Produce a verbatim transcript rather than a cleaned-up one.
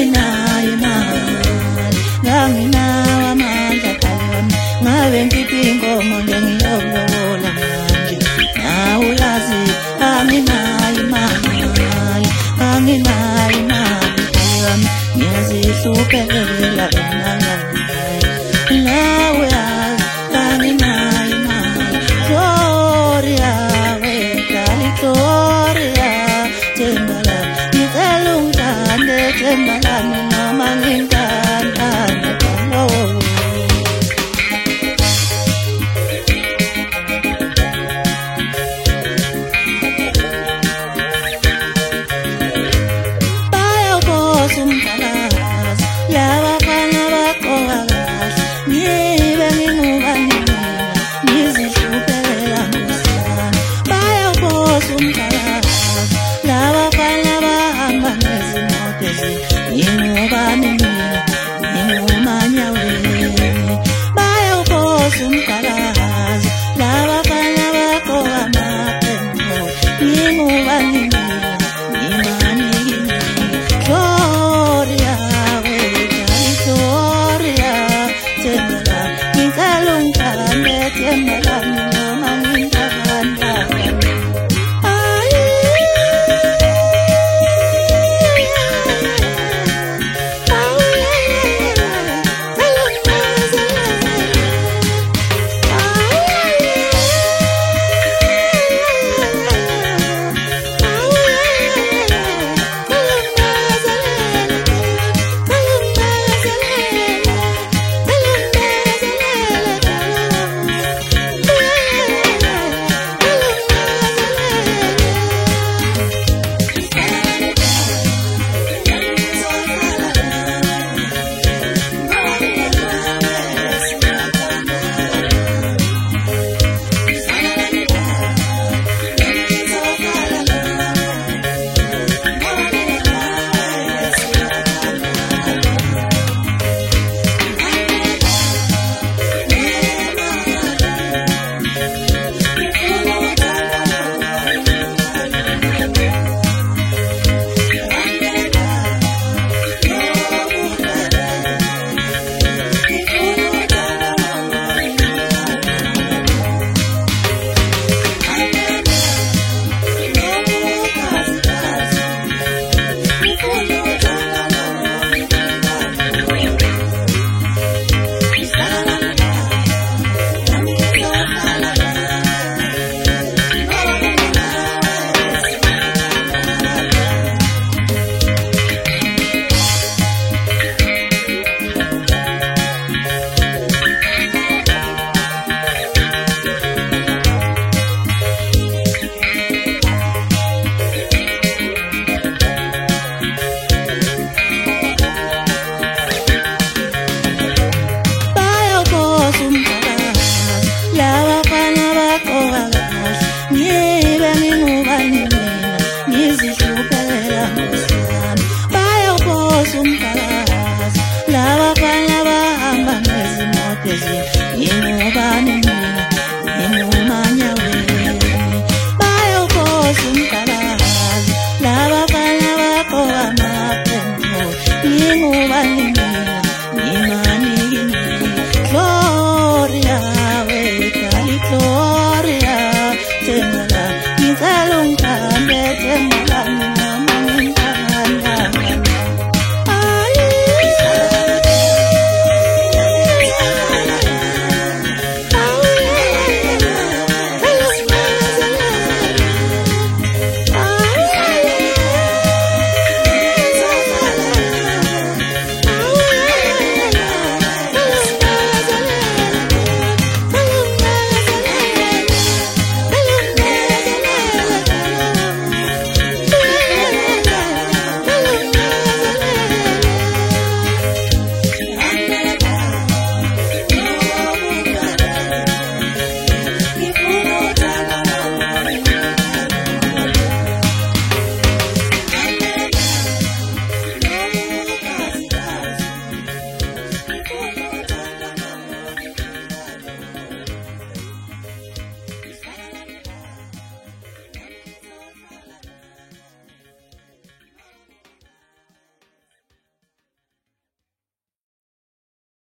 nganginayo imali, nganginawo amandla kalona, ngabe ngikhipha inkomo nje ngiyolobola manje. Nawe uyazi anginayo imali, anginayo imali kalona, ngiyazihluphekela mina nganginayo. Nawe uyazi anginayo imali, Gloria wetali Gloria, themba lami ngicela ungithande, themba lami noma ngintandane kalowo. Bayawubosa umdalazi labafana baqoka kahle, ngibe ngingubani mina ngizihluphekela ngosiyami. Bayawubosa umdalazi labafana bahamba ngezimoto ezinye, ngingubani mina ngingumanyaweni. Bayawubosa umdalazi labafana baqoka amaqembu, ngingubani mina ngimani kimi. Gloria wetali Gloria, themba lami ngicela ungithande, themba lami noma ngintandane. Ngingubani mina ngingumanyaweni. Bayawubosa umdalazi labafana baqoka amaqembu, ngingubani mina